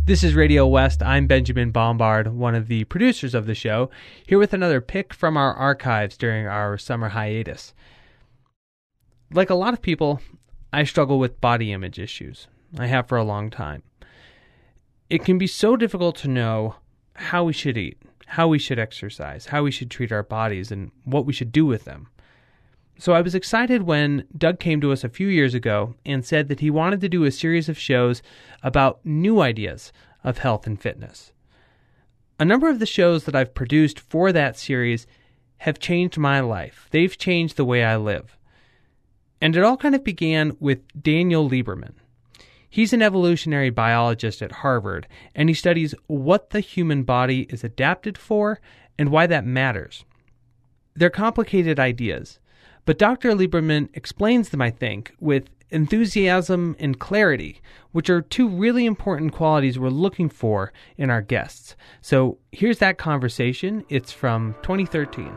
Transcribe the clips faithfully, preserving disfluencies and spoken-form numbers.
This is Radio West. I'm Benjamin Bombard, one of the producers of the show, here with another pick from our archives during our summer hiatus. Like a lot of people, I struggle with body image issues. I have for a long time. It can be so difficult to know how we should eat, how we should exercise, how we should treat our bodies, and what we should do with them. So I was excited when Doug came to us a few years ago and said that he wanted to do a series of shows about new ideas of health and fitness. A number of the shows that I've produced for that series have changed my life. They've changed the way I live. And it all kind of began with Daniel Lieberman. He's an evolutionary biologist at Harvard, and he studies what the human body is adapted for and why that matters. They're complicated ideas, but Doctor Lieberman explains them, I think, with enthusiasm and clarity, which are two really important qualities we're looking for in our guests. So here's that conversation. It's from twenty thirteen.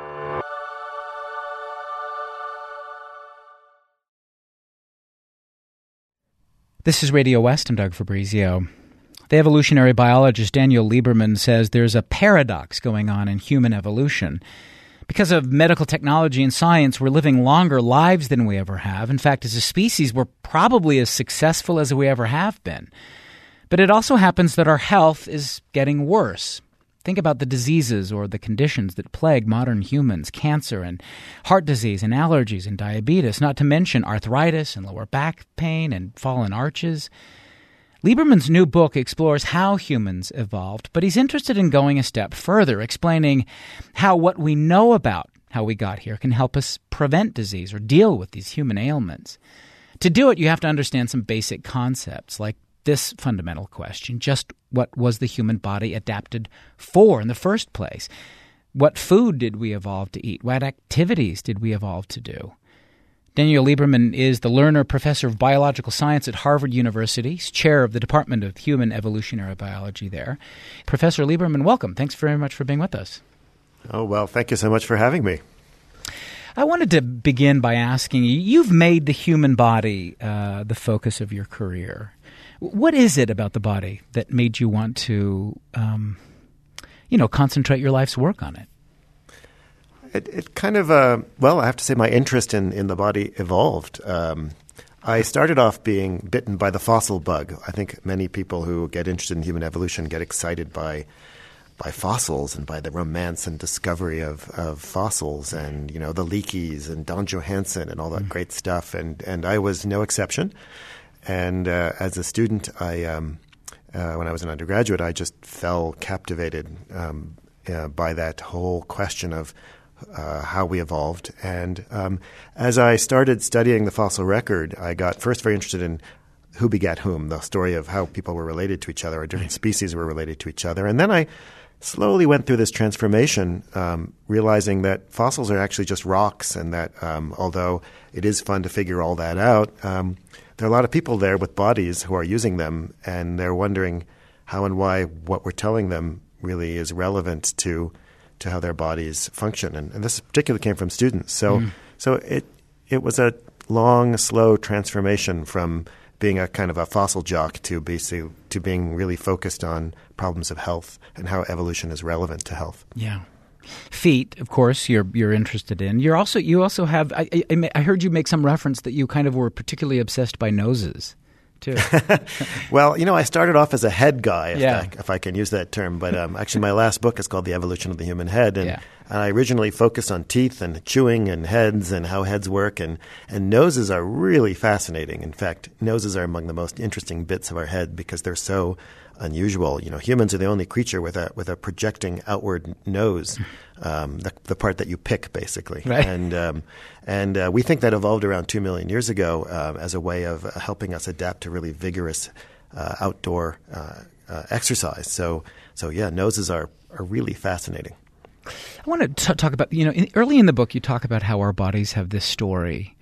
This is Radio West. I'm Doug Fabrizio. The evolutionary biologist Daniel Lieberman says there's a paradox going on in human evolution. Because of medical technology and science, we're living longer lives than we ever have. In fact, as a species, we're probably as successful as we ever have been. But it also happens that our health is getting worse. Think about the diseases or the conditions that plague modern humans: cancer and heart disease and allergies and diabetes, not to mention arthritis and lower back pain and fallen arches. Lieberman's new book explores how humans evolved, but he's interested in going a step further, explaining how what we know about how we got here can help us prevent disease or deal with these human ailments. To do it, you have to understand some basic concepts, like this fundamental question: just what was the human body adapted for in the first place? What food did we evolve to eat? What activities did we evolve to do? Daniel Lieberman is the Lerner Professor of Biological Science at Harvard University. He's chair of the Department of Human Evolutionary Biology there. Professor Lieberman, welcome. Thanks very much for being with us. Oh, well, thank you so much for having me. I wanted to begin by asking you, you've made the human body uh, the focus of your career. What is it about the body that made you want to, um, you know, concentrate your life's work on it? It, it kind of, uh, well, I have to say my interest in, in the body evolved. Um, I started off being bitten by the fossil bug. I think many people who get interested in human evolution get excited by by fossils and by the romance and discovery of, of fossils and, you know, the Leakeys and Don Johanson and all that mm. great stuff. And, and I was no exception. And uh, as a student, I um, uh, when I was an undergraduate, I just fell captivated um, uh, by that whole question of Uh, how we evolved. And um, as I started studying the fossil record, I got first very interested in who begat whom, the story of how people were related to each other, or different species were related to each other. And then I slowly went through this transformation, um, realizing that fossils are actually just rocks, and that um, although it is fun to figure all that out, um, there are a lot of people there with bodies who are using them, and they're wondering how and why what we're telling them really is relevant to to how their bodies function. And, and this particularly came from students. So mm. so it it was a long, slow transformation from being a kind of a fossil jock to basically to being really focused on problems of health and how evolution is relevant to health. Yeah. Feet, of course, you're you're interested in. You're also you also have I, I, I heard you make some reference that you kind of were particularly obsessed by noses. Too. Well, you know, I started off as a head guy, if, yeah. I, if I can use that term. But um, actually, my last book is called The Evolution of the Human Head. And, yeah. and I originally focused on teeth and chewing and heads and how heads work. And, and noses are really fascinating. In fact, noses are among the most interesting bits of our head because they're so unusual. You know, humans are the only creature with a with a projecting outward nose, um, the, the part that you pick, basically. Right. And um, and uh, we think that evolved around two million years ago uh, as a way of uh, helping us adapt to really vigorous uh, outdoor uh, uh, exercise. So so yeah, noses are are really fascinating. I want to t- talk about, you know, in, early in the book you talk about how our bodies have this story.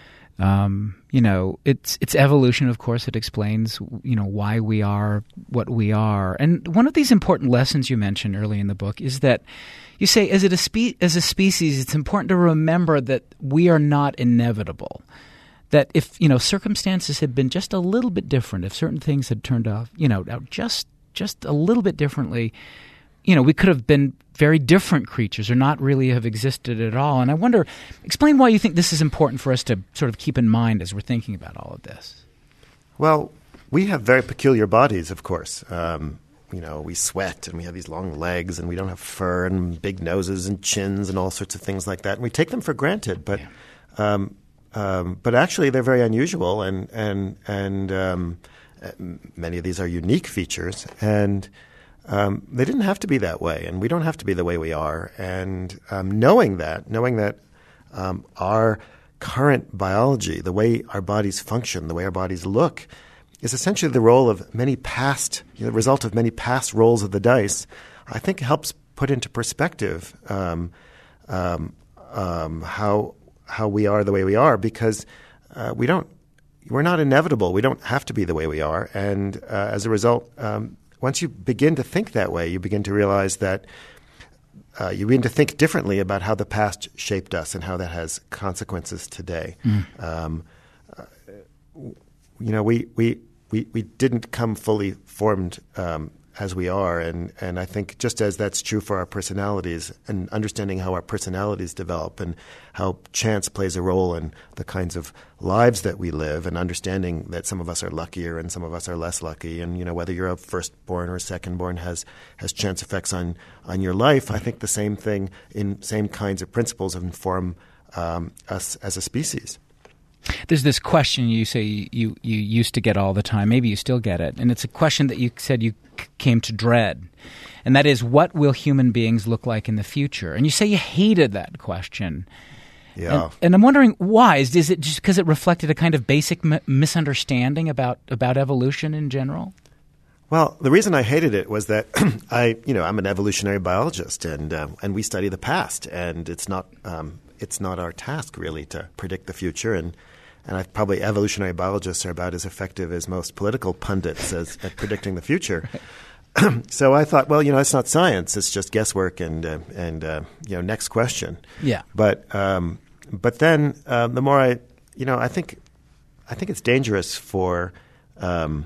Um, you know, it's it's evolution, of course. It explains, you know, why we are what we are. And one of these important lessons you mentioned early in the book is that you say, as a spe- as a species, it's important to remember that we are not inevitable. that if, you know, circumstances had been just a little bit different, if certain things had turned off, you know, out just just a little bit differently, you know, we could have been very different creatures or not really have existed at all. And I wonder, explain why you think this is important for us to sort of keep in mind as we're thinking about all of this. Well, we have very peculiar bodies, of course. Um, you know, we sweat and we have these long legs and we don't have fur and big noses and chins and all sorts of things like that. And we take them for granted, but yeah. um, um, but actually they're very unusual, and and and um, many of these are unique features, and um, they didn't have to be that way, and we don't have to be the way we are. And um, knowing that, knowing that um, our current biology, the way our bodies function, the way our bodies look, is essentially the role of many past, you know, the result of many past rolls of the dice, I think helps put into perspective um, um, um, how how we are the way we are, because uh, we don't, we're not inevitable. We don't have to be the way we are, and uh, as a result, um, once you begin to think that way, you begin to realize that uh, you begin to think differently about how the past shaped us and how that has consequences today. Mm. Um, uh, you know, we we. We, we didn't come fully formed um, as we are, and, and I think just as that's true for our personalities, and understanding how our personalities develop and how chance plays a role in the kinds of lives that we live, and understanding that some of us are luckier and some of us are less lucky, and you know whether you're a firstborn or a secondborn has has chance effects on on your life. I think the same thing in same kinds of principles inform um, us as a species. There's this question you say you, you used to get all the time. Maybe you still get it. And it's a question that you said you c- came to dread. And that is, what will human beings look like in the future? And you say you hated that question. Yeah. And, and I'm wondering why. Is, is it just because it reflected a kind of basic m- misunderstanding about, about evolution in general? Well, the reason I hated it was that I, you know, I'm an evolutionary biologist, and uh, and we study the past, and it's not um, it's not our task really to predict the future, and and I probably evolutionary biologists are about as effective as most political pundits as at predicting the future. So I thought, well, you know, it's not science; it's just guesswork, and uh, and uh, you know, next question. Yeah. But um, but then uh, the more I, you know, I think I think it's dangerous for. Um,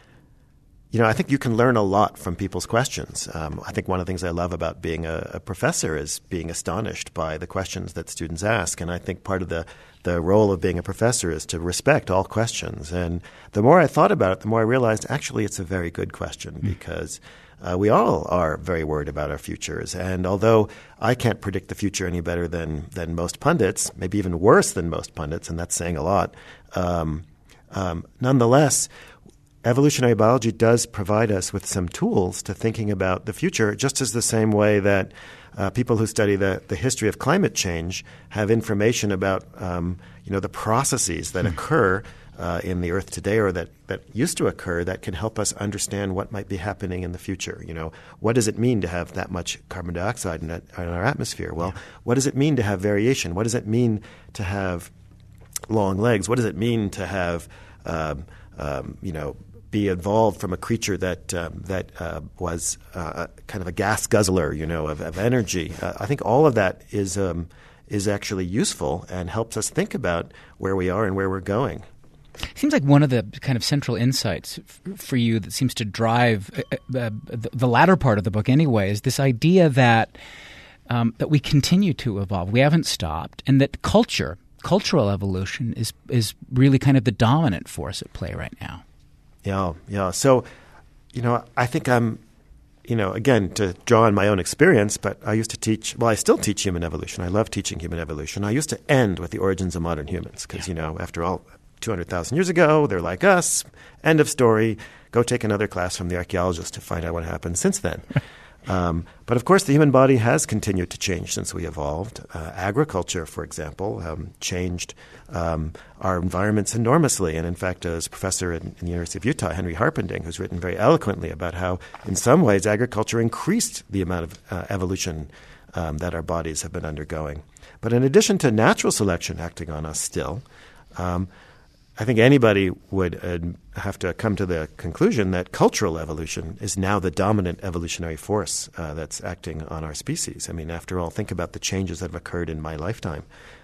You know, I think you can learn a lot from people's questions. Um, I think one of the things I love about being a, a professor is being astonished by the questions that students ask. And I think part of the, the role of being a professor is to respect all questions. And the more I thought about it, the more I realized actually it's a very good question, mm. because uh, we all are very worried about our futures. And although I can't predict the future any better than, than most pundits, maybe even worse than most pundits, and that's saying a lot, um, um, nonetheless, evolutionary biology does provide us with some tools to thinking about the future, just as the same way that uh, people who study the, the history of climate change have information about um, you know, the processes that occur uh, in the Earth today, or that, that used to occur, that can help us understand what might be happening in the future. You know, what does it mean to have that much carbon dioxide in, that, in our atmosphere? Well, yeah. What does it mean to have variation? What does it mean to have long legs? What does it mean to have um, um, you know, be evolved from a creature that um, that uh, was uh, kind of a gas guzzler, you know, of, of energy. Uh, I think all of that is um, is actually useful and helps us think about where we are and where we're going. It seems like one of the kind of central insights f- for you that seems to drive uh, uh, the, the latter part of the book anyway is this idea that um, that we continue to evolve. We haven't stopped, and that culture, cultural evolution is is really kind of the dominant force at play right now. Yeah, yeah. So, you know, I think I'm, you know, again, to draw on my own experience, but I used to teach, well, I still teach human evolution. I love teaching human evolution. I used to end with the origins of modern humans because, yeah. you know, after all, two hundred thousand years ago, they're like us. End of story. Go take another class from the archaeologist to find out what happened since then. Um, but of course, the human body has continued to change since we evolved. Uh, agriculture, for example, um, changed um, our environments enormously. And in fact, as a professor in, in the University of Utah, Henry Harpending, who's written very eloquently about how, in some ways, agriculture increased the amount of uh, evolution um, that our bodies have been undergoing. But in addition to natural selection acting on us still, um, I think anybody would uh, have to come to the conclusion that cultural evolution is now the dominant evolutionary force uh, that's acting on our species. I mean, after all, think about the changes that have occurred in my lifetime.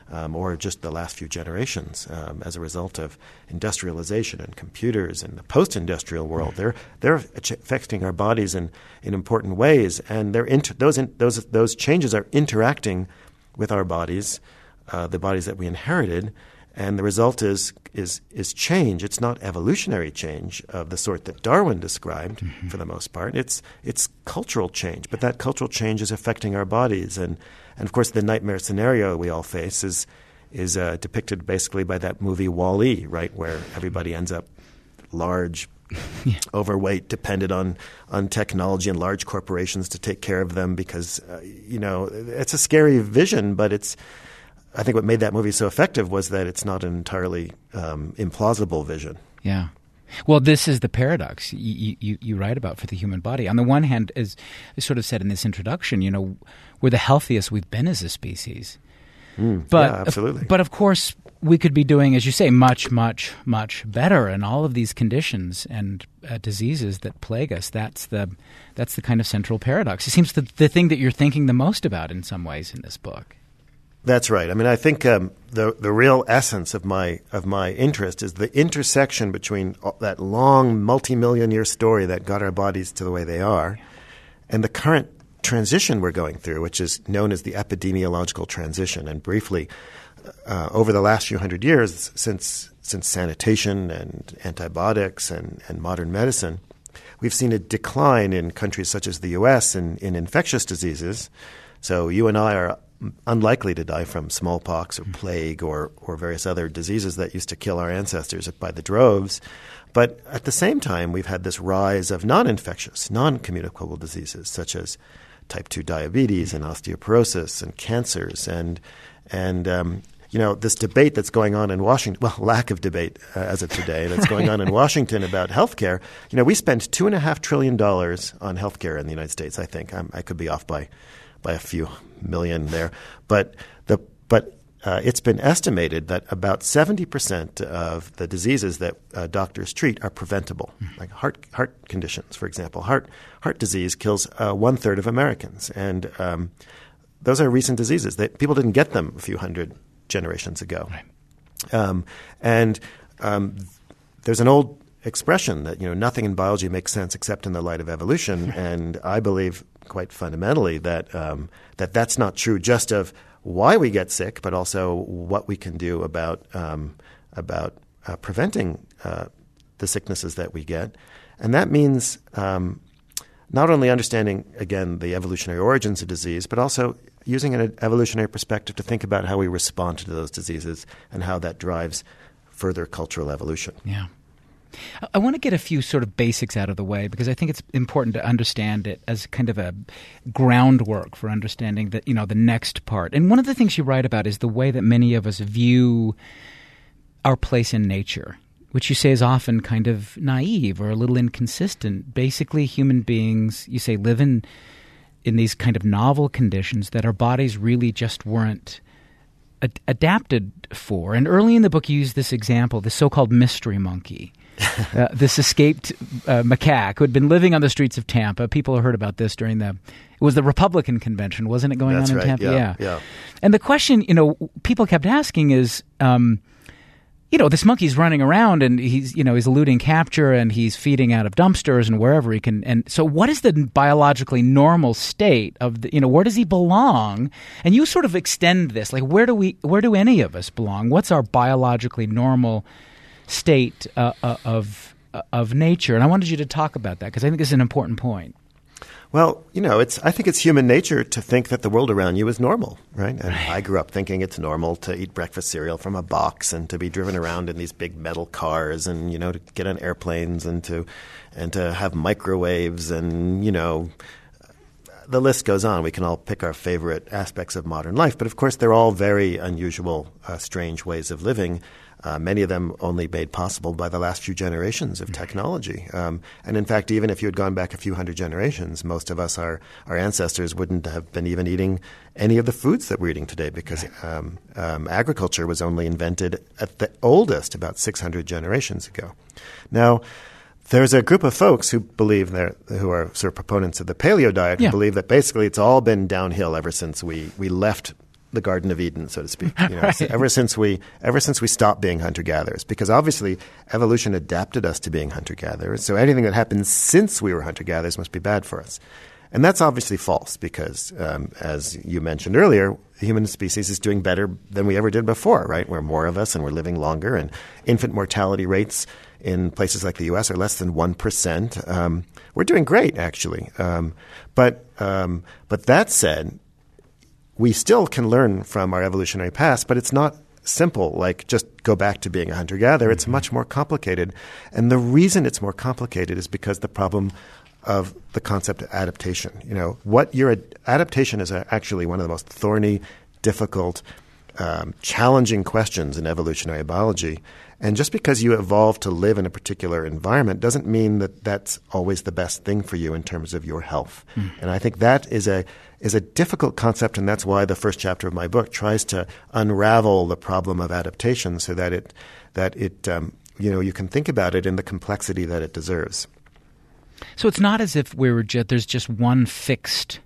um, or just the last few generations um, as a result of industrialization and computers and the post-industrial world. They're they're affecting our bodies in, in important ways, and they're inter- those in, those those changes are interacting with our bodies, uh, the bodies that we inherited. And the result is is is change. It's not evolutionary change of the sort that Darwin described, mm-hmm. for the most part. It's it's cultural change, but that cultural change is affecting our bodies. And, and of course, the nightmare scenario we all face is is uh, depicted basically by that movie Wall-E, right, where everybody ends up large, yeah. overweight, dependent on on technology and large corporations to take care of them because, uh, you know, it's a scary vision, but it's I think what made that movie so effective was that it's not an entirely um, implausible vision. Yeah. Well, this is the paradox you, you, you write about for the human body. On the one hand, as I sort of said in this introduction, you know, we're the healthiest we've been as a species. Mm, but, yeah, absolutely. But of course, we could be doing, as you say, much, much, much better. And all of these conditions and uh, diseases that plague us, that's the that's the kind of central paradox. It seems the, the thing that you're thinking the most about in some ways in this book. That's right. I mean, I think um, the the real essence of my of my interest is the intersection between that long multi-million year story that got our bodies to the way they are, and the current transition we're going through, which is known as the epidemiological transition. And briefly, uh, over the last few hundred years, since since sanitation and antibiotics and, and modern medicine, we've seen a decline in countries such as the U S in, in infectious diseases. So you and I are unlikely to die from smallpox or plague or, or various other diseases that used to kill our ancestors by the droves. But at the same time, we've had this rise of non-infectious, non-communicable diseases such as type two diabetes and osteoporosis and cancers. And, and um, you know, this debate that's going on in Washington, well, lack of debate uh, as of today, that's going on in Washington about healthcare. You know, we spend two and a half trillion dollars on healthcare in the United States, I think. I'm, I could be off by by a few million there. But the but uh, it's been estimated that about seventy percent of the diseases that uh, doctors treat are preventable, mm-hmm. like heart heart conditions, for example. Heart heart disease kills uh, one-third of Americans. And um, those are recent diseases. They, people didn't get them a few hundred generations ago. Right. Um, and um, there's an old expression that, you know, nothing in biology makes sense except in the light of evolution. And I believe quite fundamentally that um, that that's not true just of why we get sick, but also what we can do about um, about uh, preventing uh, the sicknesses that we get. And that means um, not only understanding, again, the evolutionary origins of disease, but also using an evolutionary perspective to think about how we respond to those diseases and how that drives further cultural evolution. Yeah. I want to get a few sort of basics out of the way because I think it's important to understand it as kind of a groundwork for understanding the, you know, the next part. And one of the things you write about is the way that many of us view our place in nature, which you say is often kind of naive or a little inconsistent. Basically, human beings, you say, live in in these kind of novel conditions that our bodies really just weren't ad- adapted for. And early in the book, you use this example, the so-called mystery monkey. uh, this escaped uh, macaque who had been living on the streets of Tampa. People heard about this during the – it was the Republican convention, wasn't it, going That's on in right. Tampa? Yeah, yeah. yeah. And the question, you know, people kept asking is, um, you know, this monkey's running around and he's, you know, he's eluding capture and he's feeding out of dumpsters and wherever he can. And so what is the biologically normal state of the – you know, where does he belong? And you sort of extend this. Like where do we – where do any of us belong? What's our biologically normal – state uh, uh, of uh, of nature? And I wanted you to talk about that because I think it's an important point. Well, you know, it's I think it's human nature to think that the world around you is normal, right? And right. I grew up thinking it's normal to eat breakfast cereal from a box and to be driven around in these big metal cars and, you know, to get on airplanes and to and to have microwaves and, you know, the list goes on. We can all pick our favorite aspects of modern life. But, of course, they're all very unusual, uh, strange ways of living. Uh, many of them only made possible by the last few generations of technology. Um, and in fact, even if you had gone back a few hundred generations, most of us, our, our ancestors, wouldn't have been even eating any of the foods that we're eating today because um, um, agriculture was only invented at the oldest about six hundred generations ago. Now, there's a group of folks who believe they're, who are sort of proponents of the paleo diet, yeah. who believe that basically it's all been downhill ever since we, we left the Garden of Eden, so to speak. You know, Right. so ever since we ever since we stopped being hunter-gatherers, because obviously evolution adapted us to being hunter-gatherers. So anything that happens since we were hunter-gatherers must be bad for us. And that's obviously false because, um, as you mentioned earlier, the human species is doing better than we ever did before, right? We're more of us and we're living longer, and infant mortality rates in places like the U S are less than one percent. Um, we're doing great, actually. Um, but um, but that said, we still can learn from our evolutionary past, but it's not simple, like just go back to being a hunter-gatherer. It's much more complicated. And the reason it's more complicated is because the problem of the concept of adaptation. You know, what your ad- adaptation is a, actually one of the most thorny, difficult, um, challenging questions in evolutionary biology. And just because you evolved to live in a particular environment doesn't mean that that's always the best thing for you in terms of your health. Mm. And I think that is a is a difficult concept, and that's why the first chapter of my book tries to unravel the problem of adaptation so that it that it um, you know you can think about it in the complexity that it deserves. So it's not as if we were just, there's just one fixed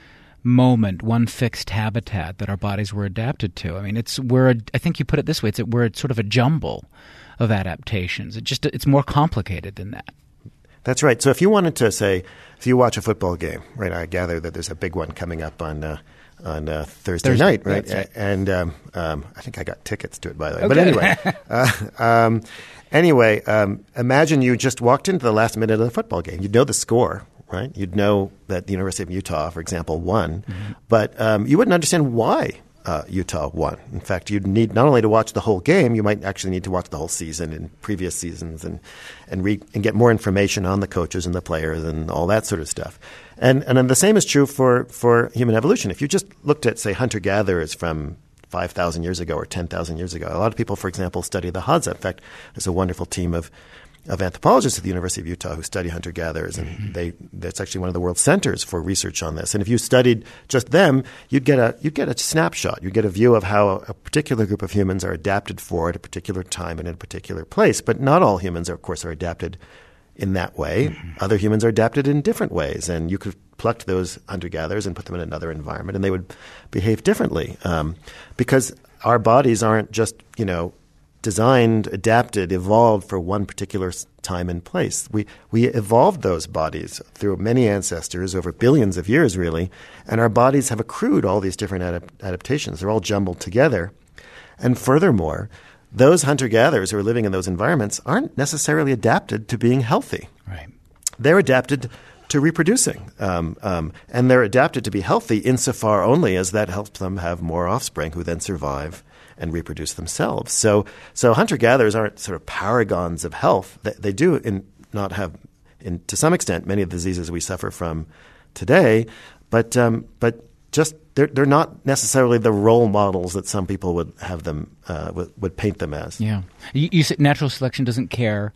moment, one fixed habitat that our bodies were adapted to. I mean, it's we're a, I think you put it this way: it's a, we're a, sort of a jumble of adaptations. It just it's more complicated than that. That's right. So if you wanted to say, if you watch a football game, right? I gather that there's a big one coming up on uh, on uh, Thursday, Thursday night, right? right. And um, um, I think I got tickets to it, by the way. Okay. But anyway. uh, um, Anyway, um, imagine you just walked into the last minute of the football game. You'd know the score, right? You'd know that the University of Utah, for example, won. Mm-hmm. But um, you wouldn't understand why uh, Utah won. In fact, you'd need not only to watch the whole game, you might actually need to watch the whole season and previous seasons and and, re- and get more information on the coaches and the players and all that sort of stuff. And and then the same is true for, for human evolution. If you just looked at, say, hunter-gatherers from five thousand years ago or ten thousand years ago. A lot of people, for example, study the Hadza. In fact, there's a wonderful team of, of anthropologists at the University of Utah who study hunter-gatherers, and mm-hmm. they that's actually one of the world centers for research on this. And if you studied just them, you'd get a you'd get a snapshot. You'd get a view of how a, a particular group of humans are adapted for at a particular time and in a particular place. But not all humans, are, of course, are adapted in that way. Mm-hmm. Other humans are adapted in different ways, and you could pluck those hunter-gatherers and put them in another environment, and they would behave differently um, because our bodies aren't just, you know, designed, adapted, evolved for one particular time and place. We we evolved those bodies through many ancestors over billions of years, really, and our bodies have accrued all these different adap- adaptations. They're all jumbled together. And furthermore, those hunter-gatherers who are living in those environments aren't necessarily adapted to being healthy. Right. They're adapted to reproducing, um, um, and they're adapted to be healthy insofar only as that helps them have more offspring who then survive and reproduce themselves. So, so hunter-gatherers aren't sort of paragons of health. They, they do in not have, in, to some extent, many of the diseases we suffer from today, but um, but just they're they're not necessarily the role models that some people would have them uh, would, would paint them as. Yeah, you, you said natural selection doesn't care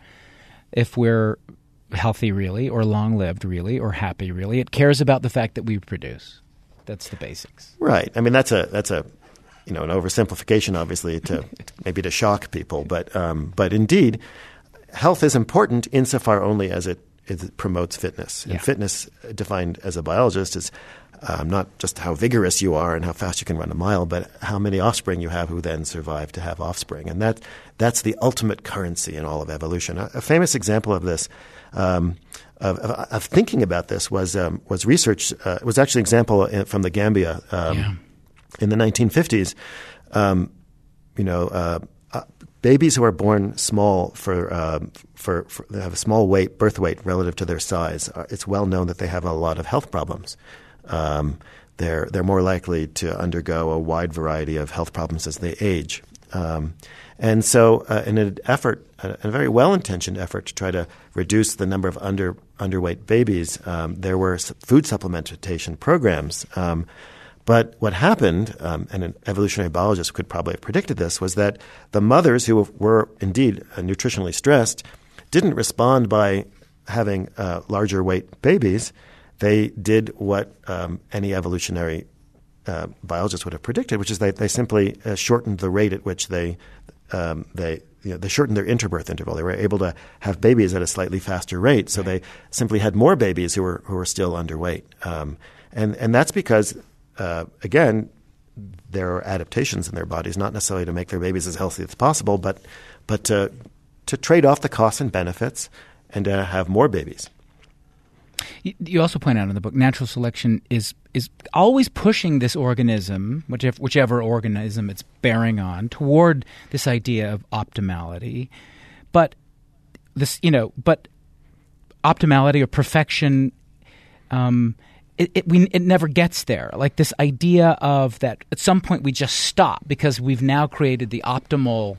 if we're healthy really, or long-lived really, or happy really. It cares about the fact that we produce. That's the basics. Right. I mean, that's a that's a you know an oversimplification, obviously, to maybe to shock people, but um, but indeed, health is important insofar only as it, it promotes fitness. And yeah. fitness, defined as a biologist, is um, not just how vigorous you are and how fast you can run a mile, but how many offspring you have who then survive to have offspring, and that that's the ultimate currency in all of evolution. A, a famous example of this. Um, Of, of, of thinking about this was um, was research. Uh, was actually an example in, from the Gambia um, yeah. in the nineteen fifties. Um, you know, uh, uh, babies who are born small for, uh, for for they have a small weight, birth weight relative to their size. Uh, it's well known that they have a lot of health problems. Um, they're they're more likely to undergo a wide variety of health problems as they age. Um, and so, uh, in an effort, a, a very well-intentioned effort to try to reduce the number of under underweight babies, um, there were food supplementation programs. Um, but what happened, um, and an evolutionary biologist could probably have predicted this, was that the mothers who were indeed uh, nutritionally stressed didn't respond by having uh, larger weight babies. They did what um, any evolutionary Uh, biologists would have predicted, which is they they simply uh, shortened the rate at which they um, they you know, they shortened their interbirth interval. They were able to have babies at a slightly faster rate, so they simply had more babies who were who were still underweight, um, and and that's because uh, again there are adaptations in their bodies, not necessarily to make their babies as healthy as possible, but but to, to trade off the costs and benefits and to have more babies. You, you also point out in the book, natural selection is is always pushing this organism, whichever, whichever organism it's bearing on, toward this idea of optimality. But this, you know, but optimality or perfection, um, it, it we it never gets there. Like this idea of that at some point we just stop because we've now created the optimal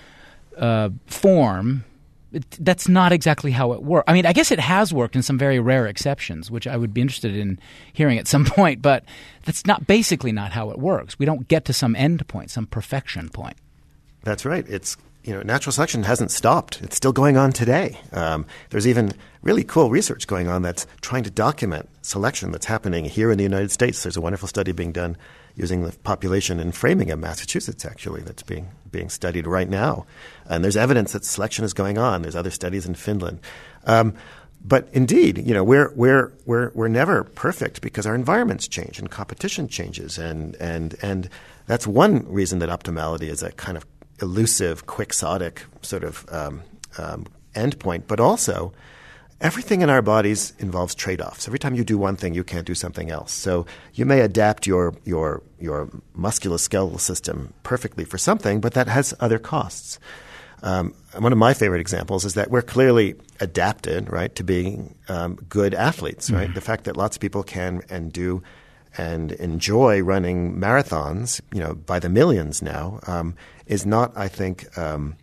uh, form. It, that's not exactly how it works. I mean, I guess it has worked in some very rare exceptions, which I would be interested in hearing at some point, but that's not basically not how it works. We don't get to some end point, some perfection point. That's right. It's, you know, natural selection hasn't stopped. It's still going on today. Um, there's even really cool research going on that's trying to document selection that's happening here in the United States. There's a wonderful study being done using the population in Framingham, Massachusetts, actually, that's being being studied right now. And there's evidence that selection is going on. There's other studies in Finland. Um, but indeed, you know, we're we're we're we're never perfect because our environments change and competition changes, and and and that's one reason that optimality is a kind of elusive, quixotic sort of um, um, endpoint. But also, everything in our bodies involves trade-offs. Every time you do one thing, you can't do something else. So you may adapt your your your musculoskeletal system perfectly for something, but that has other costs. Um, one of my favorite examples is that we're clearly adapted, right, to being um, good athletes, right? Mm-hmm. The fact that lots of people can and do and enjoy running marathons, you know, by the millions now, um, is not, I think, um,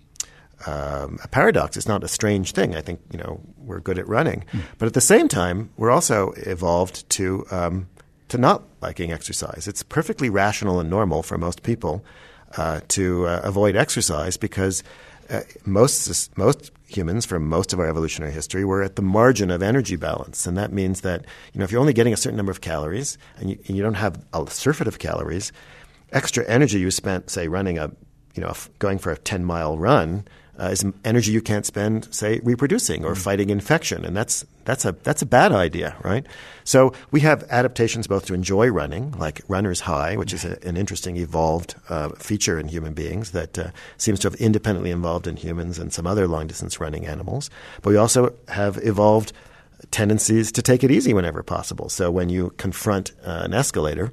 Um, a paradox. It's not a strange thing. I think, you know, we're good at running. Mm. But at the same time, we're also evolved to um, to not liking exercise. It's perfectly rational and normal for most people uh, to uh, avoid exercise because uh, most most humans from most of our evolutionary history were at the margin of energy balance. And that means that, you know, if you're only getting a certain number of calories and you, and you don't have a surfeit of calories, extra energy you spent, say, running a, you know, going for a ten-mile run Uh, is energy you can't spend, say, reproducing or mm. fighting infection, and that's that's a that's a bad idea, right? So we have adaptations both to enjoy running, like runner's high, which is a, an interesting evolved uh, feature in human beings that uh, seems to have independently evolved in humans and some other long-distance running animals. But we also have evolved tendencies to take it easy whenever possible. So when you confront uh, an escalator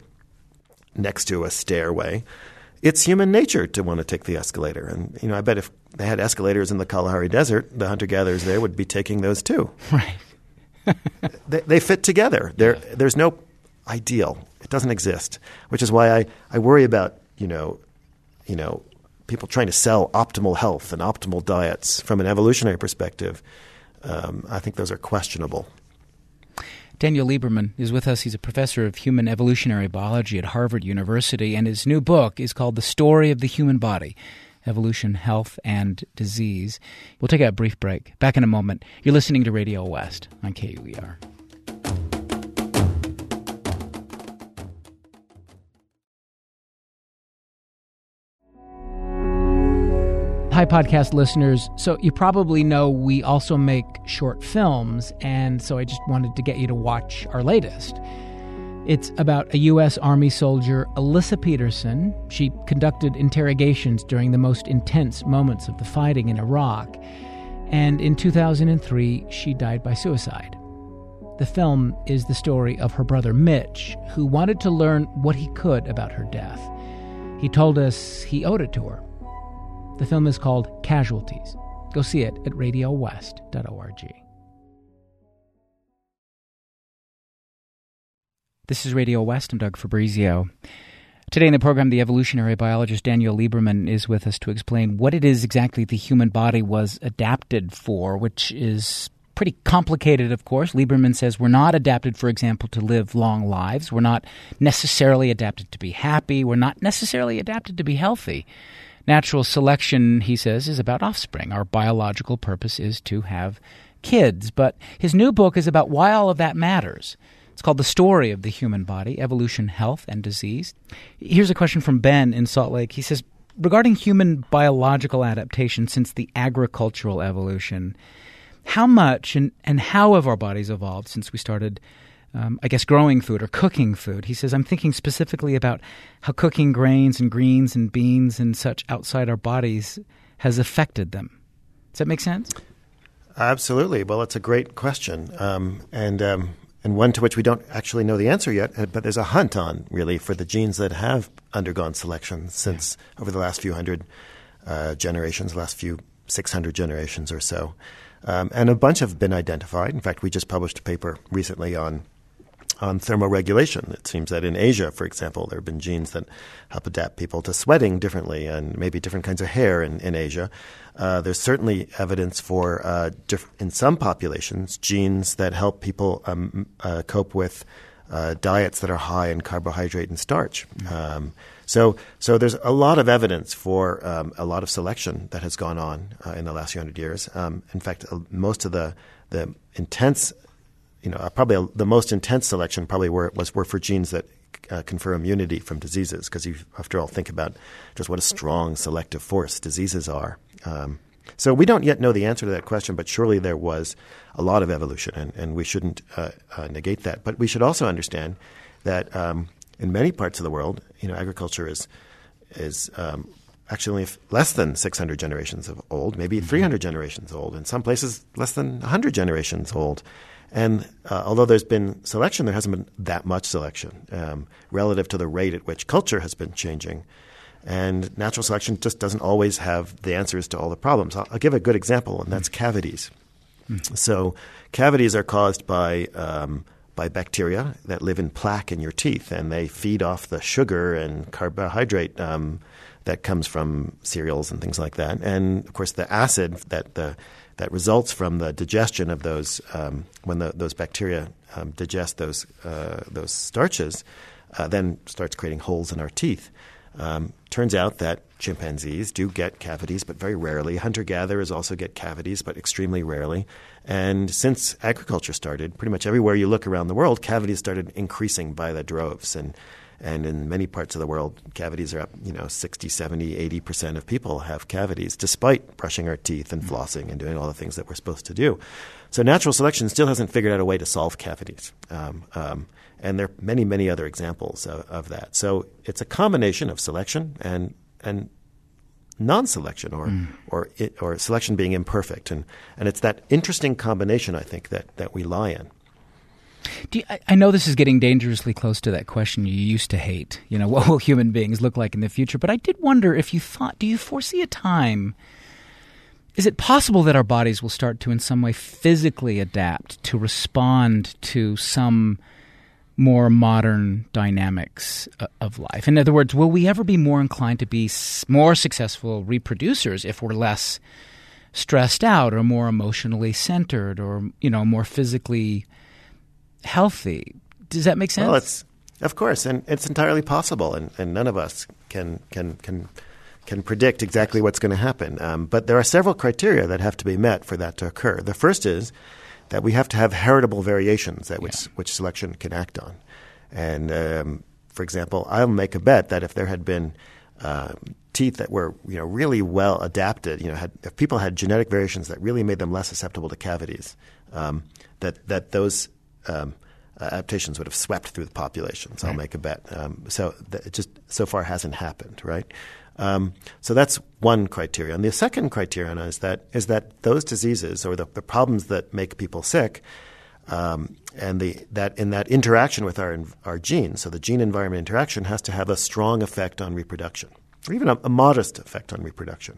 next to a stairway, it's human nature to want to take the escalator. And, you know, I bet if they had escalators in the Kalahari Desert, the hunter-gatherers there would be taking those too. Right. they, they fit together. There, there's no ideal. It doesn't exist, which is why I, I worry about, you know, you know, people trying to sell optimal health and optimal diets from an evolutionary perspective. Um, I think those are questionable. Daniel Lieberman is with us. He's a professor of human evolutionary biology at Harvard University, and his new book is called The Story of the Human Body, Evolution, Health, and Disease. We'll take a brief break. Back in a moment. You're listening to Radio West on K U E R. Hi, podcast listeners. So you probably know we also make short films, and so I just wanted to get you to watch our latest. It's about a U S Army soldier, Alyssa Peterson. She conducted interrogations during the most intense moments of the fighting in Iraq, and in two thousand three, she died by suicide. The film is the story of her brother Mitch, who wanted to learn what he could about her death. He told us he owed it to her. The film is called Casualties. Go see it at radio west dot org. This is Radio West. I'm Doug Fabrizio. Today in the program, the evolutionary biologist Daniel Lieberman is with us to explain what it is exactly the human body was adapted for, which is pretty complicated, of course. Lieberman says we're not adapted, for example, to live long lives. We're not necessarily adapted to be happy. We're not necessarily adapted to be healthy. Natural selection, he says, is about offspring. Our biological purpose is to have kids. But his new book is about why all of that matters. It's called The Story of the Human Body, Evolution, Health, and Disease. Here's a question from Ben in Salt Lake. He says, regarding human biological adaptation since the agricultural evolution, how much and, and how have our bodies evolved since we started um, I guess, growing food or cooking food. He says, I'm thinking specifically about how cooking grains and greens and beans and such outside our bodies has affected them. Does that make sense? Absolutely. Well, it's a great question, um, and um, and one to which we don't actually know the answer yet. But there's a hunt on, really, for the genes that have undergone selection since yeah. over the last few hundred uh, generations, last few six hundred generations or so. Um, and a bunch have been identified. In fact, we just published a paper recently on on thermoregulation. It seems that in Asia, for example, there have been genes that help adapt people to sweating differently and maybe different kinds of hair in, in Asia. Uh, there's certainly evidence for, uh, diff- in some populations, genes that help people um, uh, cope with uh, diets that are high in carbohydrate and starch. Mm-hmm. Um, so so there's a lot of evidence for um, a lot of selection that has gone on uh, in the last few hundred years. Um, in fact, uh, most of the, the intense You know, probably a, the most intense selection probably were, was were for genes that uh, confer immunity from diseases, because you, after all, think about just what a strong selective force diseases are. Um, so we don't yet know the answer to that question, but surely there was a lot of evolution, and, and we shouldn't uh, uh, negate that. But we should also understand that um, in many parts of the world, you know, agriculture is is um, actually only less than six hundred generations of old, maybe three hundred generations old. In some places, less than one hundred generations old. And uh, although there's been selection, there hasn't been that much selection um, relative to the rate at which culture has been changing. And natural selection just doesn't always have the answers to all the problems. I'll, I'll give a good example, and that's cavities. Mm. So cavities are caused by um, by bacteria that live in plaque in your teeth, and they feed off the sugar and carbohydrate um, that comes from cereals and things like that. And, of course, the acid that the that results from the digestion of those um, when the, those bacteria um, digest those uh, those starches, uh, then starts creating holes in our teeth. Um, turns out that chimpanzees do get cavities, but very rarely. Hunter-gatherers also get cavities, but extremely rarely. And since agriculture started, pretty much everywhere you look around the world, cavities started increasing by the droves. And And in many parts of the world, cavities are up, you know, sixty, seventy, eighty percent of people have cavities, despite brushing our teeth and flossing and doing all the things that we're supposed to do. So natural selection still hasn't figured out a way to solve cavities. Um, um, and there are many, many other examples of, of that. So it's a combination of selection and and non-selection, or mm. or it, or selection being imperfect. And, and it's that interesting combination, I think, that, that we lie in. Do you, I, I know this is getting dangerously close to that question you used to hate. You know, what will human beings look like in the future? But I did wonder if you thought, do you foresee a time, is it possible that our bodies will start to in some way physically adapt to respond to some more modern dynamics of life? In other words, will we ever be more inclined to be more successful reproducers if we're less stressed out or more emotionally centered or, you know, more physically healthy? Does that make sense? Well, it's of course, and it's entirely possible, and, and none of us can can can can predict exactly what's going to happen. Um, but there are several criteria that have to be met for that to occur. The first is that we have to have heritable variations that which yeah. which selection can act on. And um, for example, I'll make a bet that if there had been uh, teeth that were, you know, really well adapted, you know, had, if people had genetic variations that really made them less susceptible to cavities, um, that that those Um, adaptations would have swept through the populations. Right. I'll make a bet. Um, so th- it just so far hasn't happened, right? Um, so that's one criterion. The second criterion is that is that those diseases or the, the problems that make people sick, um, and the that in that interaction with our our genes, so the gene-environment interaction has to have a strong effect on reproduction, or even a, a modest effect on reproduction.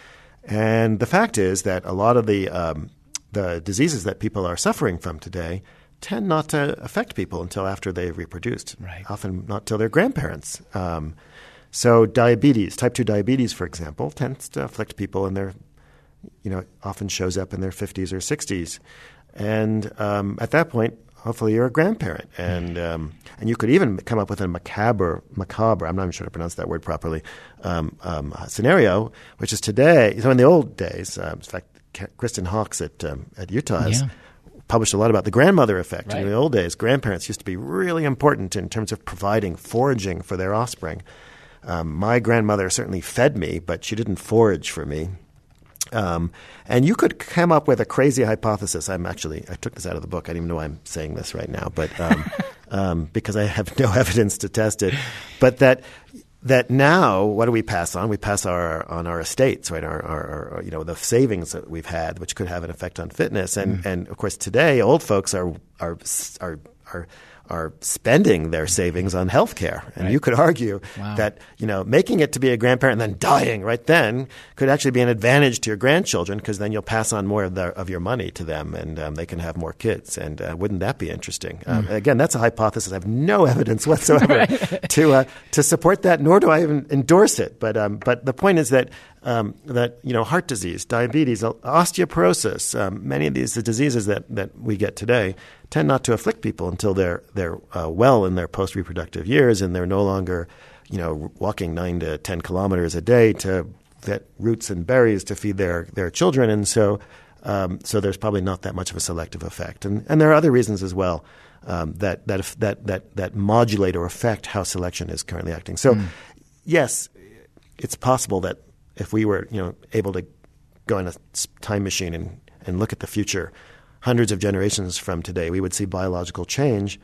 And the fact is that a lot of the um, the diseases that people are suffering from today tend not to affect people until after they've reproduced, right. often not till their grandparents. Um, so diabetes, type two diabetes, for example, tends to afflict people in their, you know, often shows up in their fifties or sixties. And um, at that point, hopefully you're a grandparent. And um, and you could even come up with a macabre, macabre, I'm not even sure how to pronounce that word properly, um, um, scenario, which is today, so in the old days, uh, in fact, Kristen Hawkes at, um, at Utah has yeah. published a lot about the grandmother effect. Right. In the old days, grandparents used to be really important in terms of providing foraging for their offspring. Um, my grandmother certainly fed me, but she didn't forage for me. Um, and you could come up with a crazy hypothesis. I'm actually, I took this out of the book. I don't even know why I'm saying this right now, but um, um, because I have no evidence to test it. But that that now, what do we pass on? We pass our on our estates, right? Our, our, our you know the savings that we've had, which could have an effect on fitness. And mm. and of course, today old folks are are are are. are spending their savings on health care. And right. you could argue wow. that, you know, making it to be a grandparent and then dying right then could actually be an advantage to your grandchildren, because then you'll pass on more of, the, of your money to them, and um, they can have more kids. And uh, wouldn't that be interesting? Mm. Um, again, that's a hypothesis. I have no evidence whatsoever right. to uh, to support that, nor do I even endorse it. But um, but the point is that Um, that, you know, heart disease, diabetes, osteoporosis, um, many of these the diseases that, that we get today tend not to afflict people until they're they're uh, well in their post-reproductive years, and they're no longer, you know, walking nine to ten kilometers a day to get roots and berries to feed their, their children. And so um, so there's probably not that much of a selective effect. And and there are other reasons as well um, that, that, that, that, that modulate or affect how selection is currently acting. So, mm. yes, it's possible that if we were, you know, able to go in a time machine and, and look at the future, hundreds of generations from today, we would see biological change.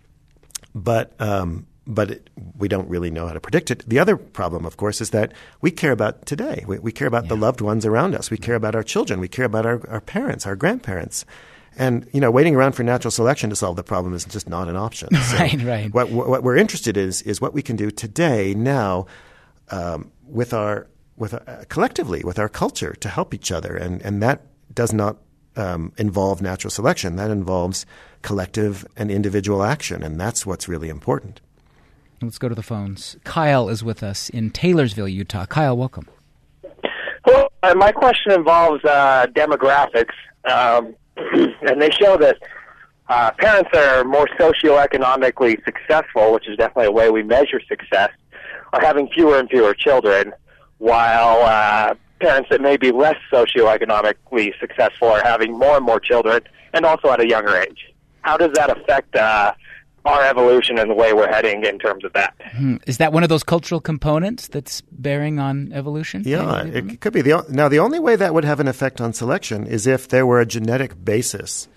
But um, but it, we don't really know how to predict it. The other problem, of course, is that we care about today. We, we care about yeah. the loved ones around us. We care about our children. We care about our, our parents, our grandparents. And, you know, waiting around for natural selection to solve the problem is just not an option. So right, right. What, what we're interested in is, is what we can do today, now, um, with our with uh, collectively with our culture to help each other, and and that does not um, involve natural selection. That involves collective and individual action, and that's what's really important. Let's go to the phones. Kyle is with us in Taylorsville, Utah. Kyle, welcome. Well, uh, my question involves uh, demographics, um, and they show that uh, parents that are more socioeconomically successful, which is definitely a way we measure success, are having fewer and fewer children, while uh, parents that may be less socioeconomically successful are having more and more children, and also at a younger age. How does that affect uh, our evolution and the way we're heading in terms of that? Hmm. Is that one of those cultural components that's bearing on evolution? Yeah, it could be. The, now, the only way that would have an effect on selection is if there were a genetic basis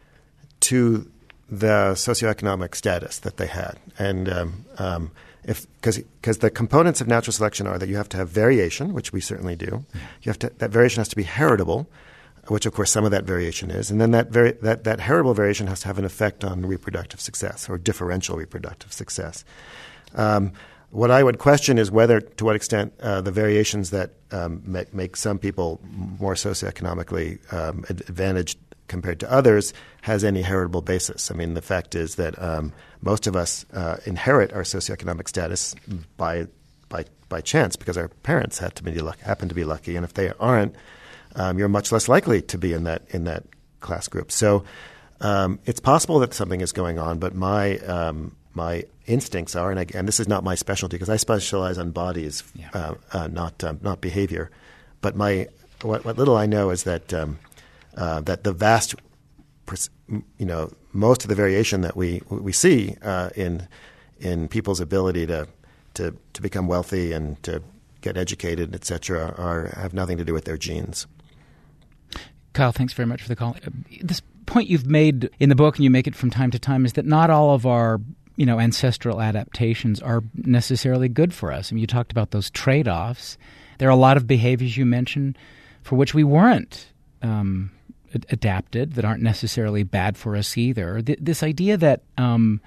to the socioeconomic status that they had. And um, um, if because because the components of natural selection are that you have to have variation, which we certainly do. You have to that variation has to be heritable, which of course some of that variation is, and then that vari- that that heritable variation has to have an effect on reproductive success or differential reproductive success. Um, what I would question is whether, to what extent, uh, the variations that um, make, make some people more socioeconomically um, advantaged compared to others has any heritable basis. I mean, the fact is that um, most of us uh, inherit our socioeconomic status by by by chance because our parents had to be luck- happen to be lucky, and if they aren't, um, you're much less likely to be in that in that class group. So um, it's possible that something is going on, but my um, my instincts are, and, I, and this is not my specialty because I specialize on bodies, yeah. uh, uh, not um, not behavior. But my what, what little I know is that. Um, Uh, that the vast, you know, most of the variation that we we see uh, in in people's ability to, to to become wealthy and to get educated, et cetera, are have nothing to do with their genes. Kyle, thanks very much for the call. This point you've made in the book, and you make it from time to time, is that not all of our you know ancestral adaptations are necessarily good for us. I mean, you talked about those trade-offs. There are a lot of behaviors you mentioned for which we weren't Um, adapted that aren't necessarily bad for us either. Th- this idea that um,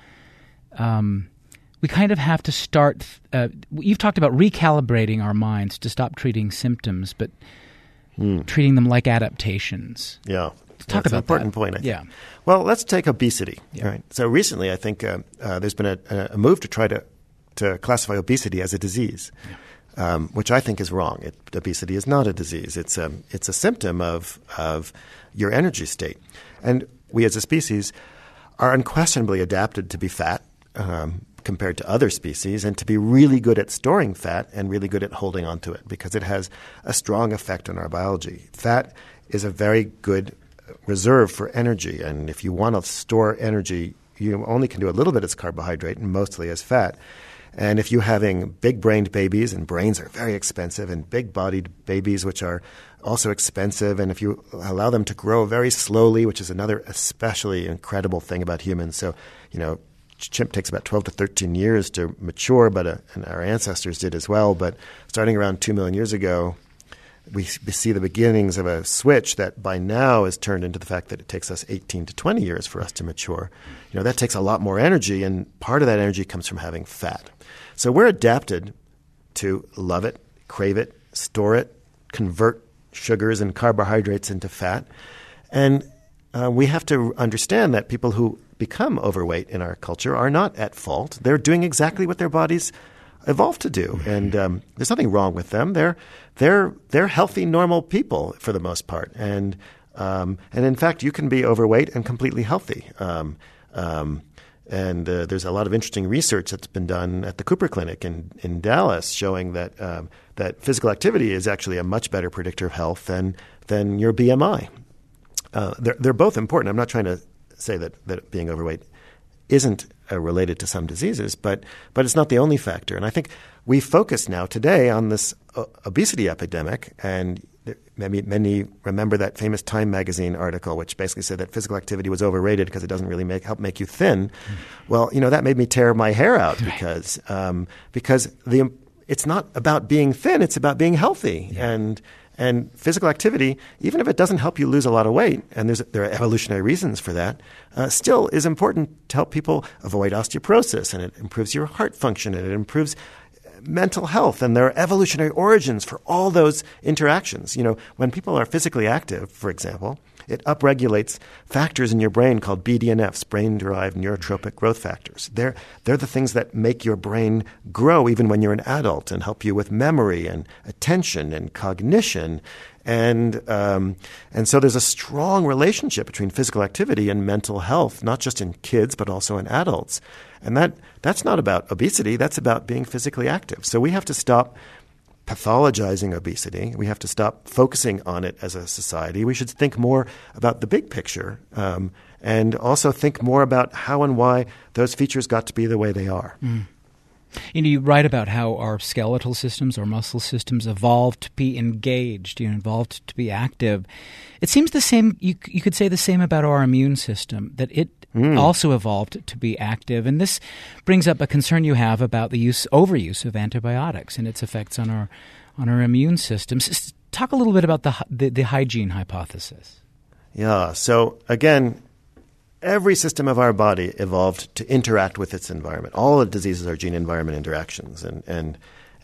um, we kind of have to start uh, – you've talked about recalibrating our minds to stop treating symptoms but mm. treating them like adaptations. Yeah. Let's talk That's about an important that. point, I think. Yeah. Well, let's take obesity. Yeah. Right? So recently I think uh, uh, there's been a, a move to try to, to classify obesity as a disease. Yeah. Um, which I think is wrong. It, obesity is not a disease. It's a, it's a symptom of of your energy state. And we as a species are unquestionably adapted to be fat um, compared to other species and to be really good at storing fat and really good at holding on to it because it has a strong effect on our biology. Fat is a very good reserve for energy. And if you want to store energy, you only can do a little bit as carbohydrate and mostly as fat. And if you're having big-brained babies, and brains are very expensive, and big-bodied babies, which are also expensive, and if you allow them to grow very slowly, which is another especially incredible thing about humans. So, you know, chimp takes about twelve to thirteen years to mature, but uh, and our ancestors did as well. But starting around two million years ago, we, we see the beginnings of a switch that by now is turned into the fact that it takes us eighteen to twenty years for us to mature. You know, that takes a lot more energy, and part of that energy comes from having fat. So we're adapted to love it, crave it, store it, convert sugars and carbohydrates into fat. And uh, we have to understand that people who become overweight in our culture are not at fault. They're doing exactly what their bodies evolved to do, and um, there's nothing wrong with them. They're they're they're healthy, normal people for the most part, and um, and in fact, you can be overweight and completely healthy. Um, um, and uh, there's a lot of interesting research that's been done at the Cooper Clinic in in Dallas, showing that um, that physical activity is actually a much better predictor of health than than your B M I. Uh, they're they're both important. I'm not trying to say that that being overweight isn't uh, related to some diseases, but but it's not the only factor. And I think we focus now today on this uh, obesity epidemic, and there, maybe many remember that famous Time magazine article, which basically said that physical activity was overrated because it doesn't really make help make you thin. Mm. Well, you know, that made me tear my hair out because um, because the it's not about being thin; it's about being healthy. Yeah. and. And physical activity, even if it doesn't help you lose a lot of weight, and there's, there are evolutionary reasons for that, uh, still is important to help people avoid osteoporosis, and it improves your heart function, and it improves mental health. And there are evolutionary origins for all those interactions. You know, when people are physically active, for example, it upregulates factors in your brain called B D N Fs, brain-derived neurotropic growth factors. They're, they're the things that make your brain grow even when you're an adult and help you with memory and attention and cognition. And um, and so there's a strong relationship between physical activity and mental health, not just in kids but also in adults. And that that's not about obesity. That's about being physically active. So we have to stop pathologizing obesity. We have to stop focusing on it as a society. We should think more about the big picture um, and also think more about how and why those features got to be the way they are. Mm. You know, you write about how our skeletal systems, our muscle systems evolved to be engaged, you know, evolved to be active. It seems the same, you, you could say the same about our immune system, that it mm. also evolved to be active. And this brings up a concern you have about the use, overuse of antibiotics and its effects on our on our immune systems. Talk a little bit about the the, the hygiene hypothesis. Yeah, so again, every system of our body evolved to interact with its environment. All the diseases are gene-environment interactions, and and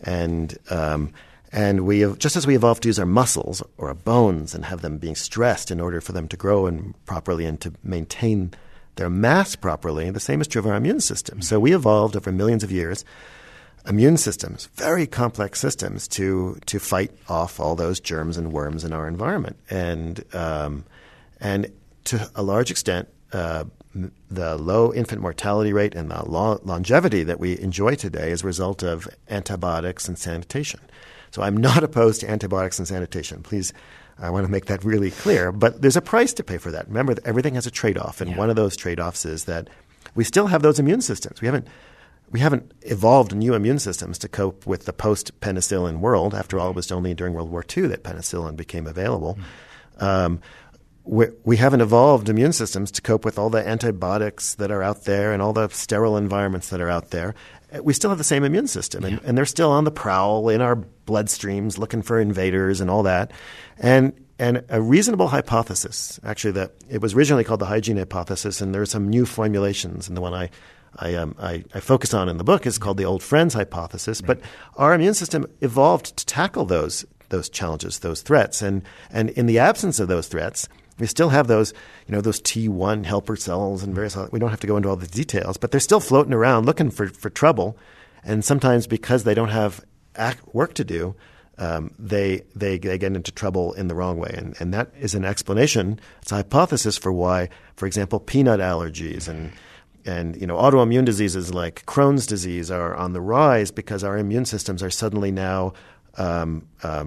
and um, and we have, just as we evolved to use our muscles or our bones and have them being stressed in order for them to grow and properly and to maintain their mass properly, the same is true of our immune system. So we evolved over millions of years immune systems, very complex systems, to to fight off all those germs and worms in our environment, and um, and to a large extent. Uh, the low infant mortality rate and the lo- longevity that we enjoy today is a result of antibiotics and sanitation. So I'm not opposed to antibiotics and sanitation. Please, I want to make that really clear. But there's a price to pay for that. Remember, that everything has a trade-off, and yeah. one of those trade-offs is that we still have those immune systems. We haven't we haven't evolved new immune systems to cope with the post-penicillin world. After all, it was only during World War Two that penicillin became available. Mm. Um, We, we haven't evolved immune systems to cope with all the antibiotics that are out there and all the sterile environments that are out there. We still have the same immune system, and, and they're still on the prowl in our bloodstreams looking for invaders and all that. And and a reasonable hypothesis, actually, that it was originally called the hygiene hypothesis, and there are some new formulations, and the one I I, um, I, I focus on in the book is called the old friends hypothesis. Right. But our immune system evolved to tackle those those challenges, those threats, and and in the absence of those threats, we still have those, you know, those T one helper cells and various – we don't have to go into all the details, but they're still floating around looking for, for trouble. And sometimes because they don't have act, work to do, um, they, they they get into trouble in the wrong way. And, and that is an explanation. It's a hypothesis for why, for example, peanut allergies and, and you know, autoimmune diseases like Crohn's disease are on the rise because our immune systems are suddenly now um, – um,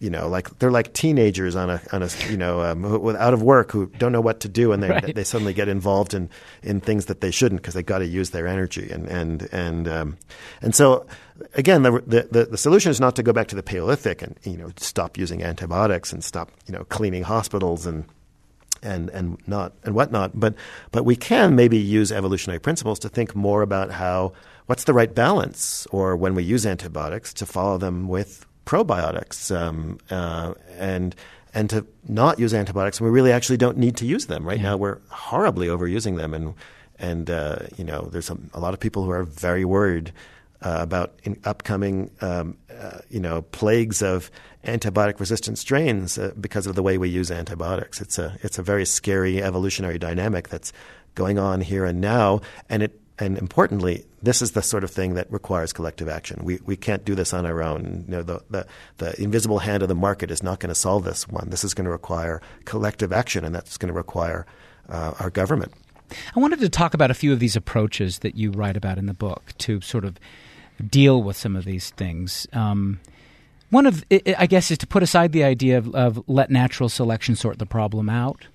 you know, like they're like teenagers on a on a you know um, who, out of work who don't know what to do, and they Right. they suddenly get involved in, in things that they shouldn't because they got to use their energy, and and and um, and so again, the, the the solution is not to go back to the Paleolithic and you know stop using antibiotics and stop you know cleaning hospitals and and and not and whatnot, but but we can maybe use evolutionary principles to think more about how what's the right balance, or when we use antibiotics to follow them with probiotics, um, uh, and and to not use antibiotics when we really actually don't need to use them. Right Yeah. now, we're horribly overusing them, and and uh, you know, there's a, a lot of people who are very worried uh, about in upcoming um, uh, you know plagues of antibiotic-resistant strains uh, because of the way we use antibiotics. It's a it's a very scary evolutionary dynamic that's going on here and now, and it and importantly, this is the sort of thing that requires collective action. We we can't do this on our own. You know, the the, the invisible hand of the market is not going to solve this one. This is going to require collective action, and that's going to require uh, our government. I wanted to talk about a few of these approaches that you write about in the book to sort of deal with some of these things. Um, one of, I guess, is to put aside the idea of, of let natural selection sort the problem out.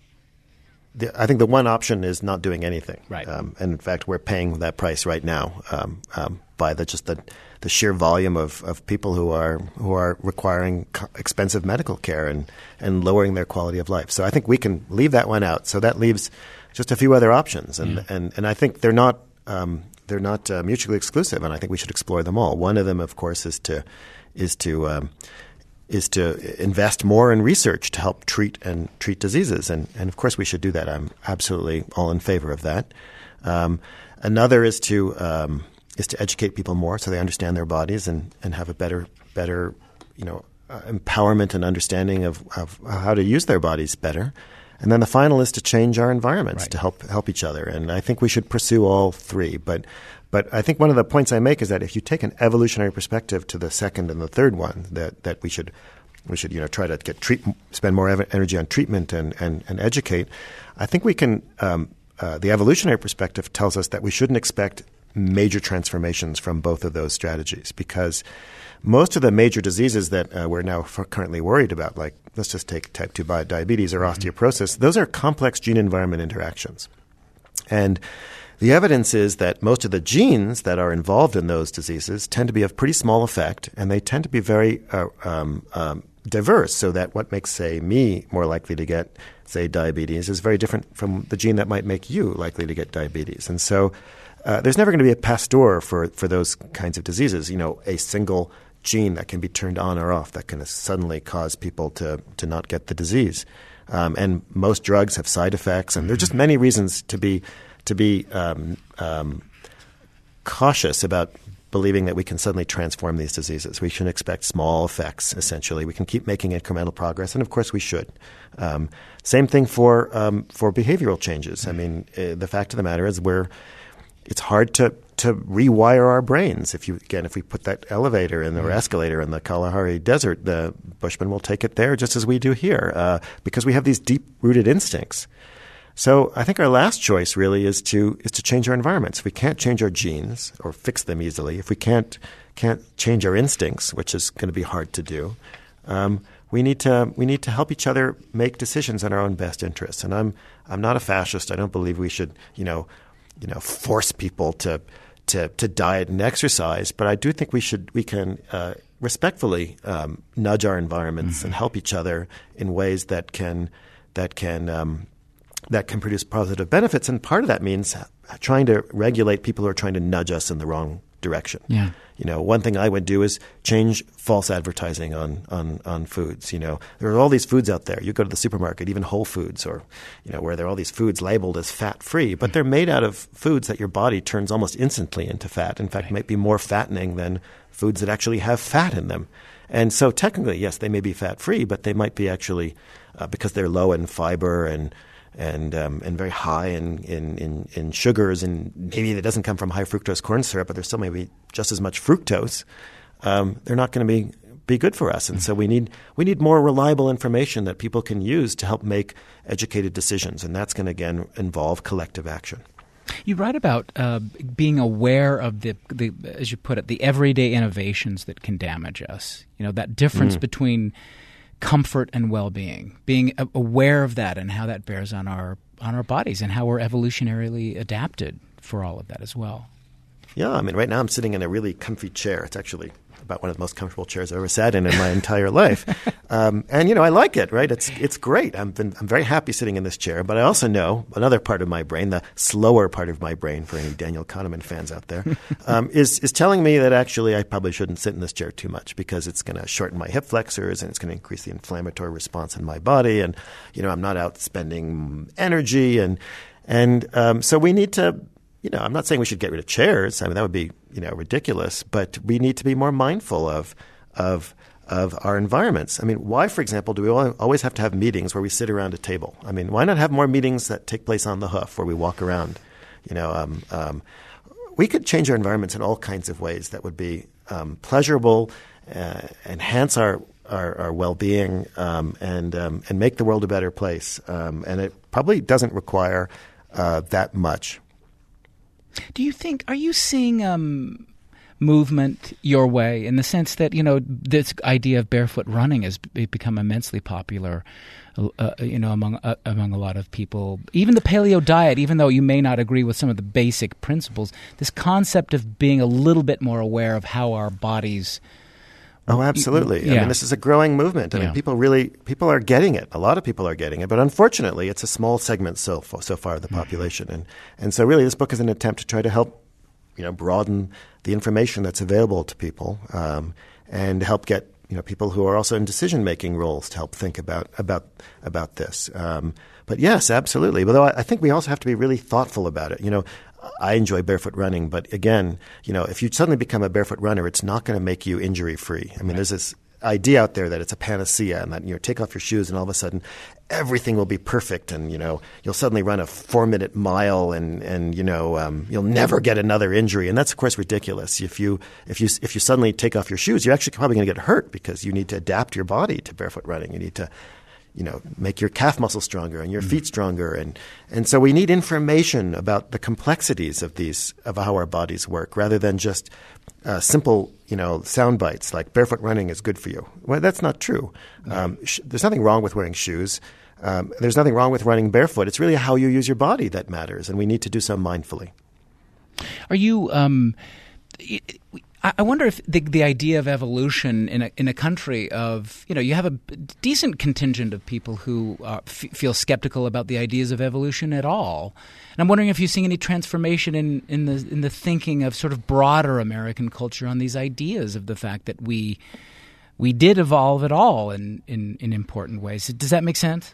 The, I think the one option is not doing anything. Right. Um, and in fact, we're paying that price right now um, um, by the just the, the sheer volume of, of people who are who are requiring co- expensive medical care and, and lowering their quality of life. So I think we can leave that one out. So that leaves just a few other options, and Yeah. and, and I think they're not um, they're not uh, mutually exclusive, and I think we should explore them all. One of them, of course, is to is to um, is to invest more in research to help treat and treat diseases. And, and of course we should do that. I'm absolutely all in favor of that. Um, another is to um, is to educate people more so they understand their bodies and, and have a better better you know uh, empowerment and understanding of, of how to use their bodies better. And then the final is to change our environments Right. to help help each other. And I think we should pursue all three. But but I think one of the points I make is that if you take an evolutionary perspective to the second and the third one, that, that we should we should you know try to get treat spend more ev- energy on treatment and, and, and educate. I think we can. Um, uh, the evolutionary perspective tells us that we shouldn't expect major transformations from both of those strategies, because most of the major diseases that uh, we're now f- currently worried about, like let's just take type two diabetes or osteoporosis, those are complex gene-environment interactions. And the evidence is that most of the genes that are involved in those diseases tend to be of pretty small effect, and they tend to be very uh, um, um, diverse, so that what makes, say, me more likely to get, say, diabetes is very different from the gene that might make you likely to get diabetes. And so uh, there's never going to be a pasteur for, for those kinds of diseases, you know, a single gene that can be turned on or off that can suddenly cause people to, to not get the disease. Um, and most drugs have side effects, and there are just many reasons to be to be um, um, cautious about believing that we can suddenly transform these diseases. We shouldn't expect small effects, essentially. We can keep making incremental progress, and of course we should. Um, same thing for um, for behavioral changes. I mean, uh, the fact of the matter is we're it's hard to to rewire our brains. If you again, if we put that elevator in the or escalator in the Kalahari Desert, the Bushmen will take it there just as we do here, uh, because we have these deep-rooted instincts. So I think our last choice really is to is to change our environments. If we can't change our genes or fix them easily, if we can't can't change our instincts, which is going to be hard to do, um, we need to we need to help each other make decisions in our own best interests. And I'm I'm not a fascist. I don't believe we should you know you know force people to to to diet and exercise. But I do think we should we can uh, respectfully um, nudge our environments mm-hmm. and help each other in ways that can that can. Um, that can produce positive benefits. And part of that means trying to regulate people who are trying to nudge us in the wrong direction. Yeah. You know, one thing I would do is change false advertising on, on, on foods. You know, there are all these foods out there. You go to the supermarket, even Whole Foods, or, you know, where there are all these foods labeled as fat-free, but they're made out of foods that your body turns almost instantly into fat. In fact, right. might be more fattening than foods that actually have fat in them. And so technically, yes, they may be fat-free, but they might be actually, uh, because they're low in fiber and and um, and very high in, in, in, in sugars, and maybe it doesn't come from high fructose corn syrup, but there's still maybe just as much fructose. Um, they're not going to be be good for us, and so we need we need more reliable information that people can use to help make educated decisions, and that's going to again involve collective action. You write about uh, being aware of the, the, as you put it, the everyday innovations that can damage us. You know, that difference mm. between comfort and well-being, being aware of that and how that bears on our on our bodies and how we're evolutionarily adapted for all of that as well. Yeah, I mean, right now I'm sitting in a really comfy chair. It's actually about one of the most comfortable chairs I've ever sat in in my entire life. Um, and, you know, I like it, right? It's it's great. I'm, been, I'm very happy sitting in this chair. But I also know another part of my brain, the slower part of my brain for any Daniel Kahneman fans out there, um, is, is telling me that actually I probably shouldn't sit in this chair too much because it's going to shorten my hip flexors and it's going to increase the inflammatory response in my body. And, you know, I'm not out spending energy. And, and um, so we need to... You know, I'm not saying we should get rid of chairs. I mean, that would be, you know, ridiculous. But we need to be more mindful of of of our environments. I mean, why, for example, do we always have to have meetings where we sit around a table? I mean, why not have more meetings that take place on the hoof where we walk around? You know, um, um, we could change our environments in all kinds of ways that would be um, pleasurable, uh, enhance our our, our well-being, um, and um, and make the world a better place. Um, and it probably doesn't require uh, that much. Do you think, are you seeing um, movement your way in the sense that, you know, this idea of barefoot running has become immensely popular, uh, you know, among uh, among a lot of people? Even the paleo diet, even though you may not agree with some of the basic principles, this concept of being a little bit more aware of how our bodies... Oh, absolutely. Yeah. I mean, this is a growing movement. I yeah. mean, people really, people are getting it. A lot of people are getting it. But unfortunately, it's a small segment so, so far of the population. Mm-hmm. And, and so really this book is an attempt to try to help, you know, broaden the information that's available to people um, and help get, you know, people who are also in decision-making roles to help think about, about, about this. Um, but yes, absolutely. Although I, I think we also have to be really thoughtful about it. You know, I enjoy barefoot running, but again, you know, if you suddenly become a barefoot runner, it's not going to make you injury-free. I mean, right. There's this idea out there that it's a panacea and that, you know, take off your shoes and all of a sudden everything will be perfect and, you know, you'll suddenly run a four-minute mile and, and you know, um, you'll never get another injury. And that's, of course, ridiculous. If you if you, if you suddenly take off your shoes, you're actually probably going to get hurt because you need to adapt your body to barefoot running. You need to you know, make your calf muscle stronger and your feet stronger. And, and so we need information about the complexities of these, of how our bodies work rather than just uh, simple, you know, sound bites like barefoot running is good for you. Well, that's not true. Um, sh- there's nothing wrong with wearing shoes. Um, there's nothing wrong with running barefoot. It's really how you use your body that matters. And we need to do so mindfully. Are you, um, it, I wonder if the the idea of evolution in a in a country of, you know, you have a decent contingent of people who uh, f- feel skeptical about the ideas of evolution at all, and I'm wondering if you're seeing any transformation in, in the in the thinking of sort of broader American culture on these ideas of the fact that we we did evolve at all in, in, in important ways. Does that make sense?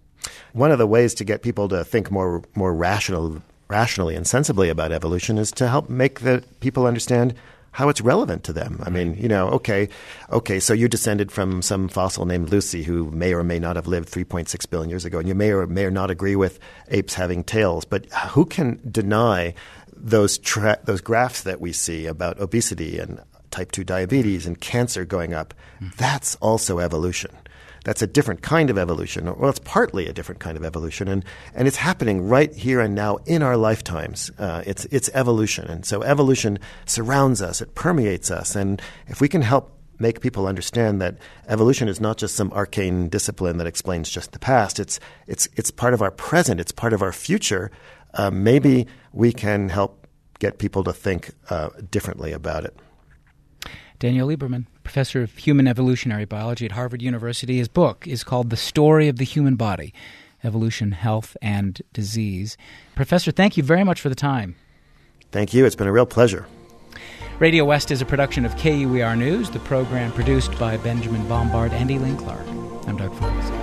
One of the ways to get people to think more more rational rationally and sensibly about evolution is to help make the people understand how it's relevant to them. I mean, you know, okay, okay, so you descended from some fossil named Lucy who may or may not have lived three point six billion years ago, and you may or may not agree with apes having tails, but who can deny those tra- those graphs that we see about obesity and type two diabetes and cancer going up? Mm-hmm. That's also evolution. That's a different kind of evolution. Well, it's partly a different kind of evolution, and, and it's happening right here and now in our lifetimes. Uh, it's it's evolution, and so evolution surrounds us. It permeates us, and if we can help make people understand that evolution is not just some arcane discipline that explains just the past. It's it's it's part of our present. It's part of our future. Uh, maybe we can help get people to think uh, differently about it. Daniel Lieberman, professor of human evolutionary biology at Harvard University. His book is called The Story of the Human Body, Evolution, Health, and Disease. Professor, thank you very much for the time. Thank you. It's been a real pleasure. Radio West is a production of K U E R News, the program produced by Benjamin Bombard and Elaine Clark. I'm Doug Furness.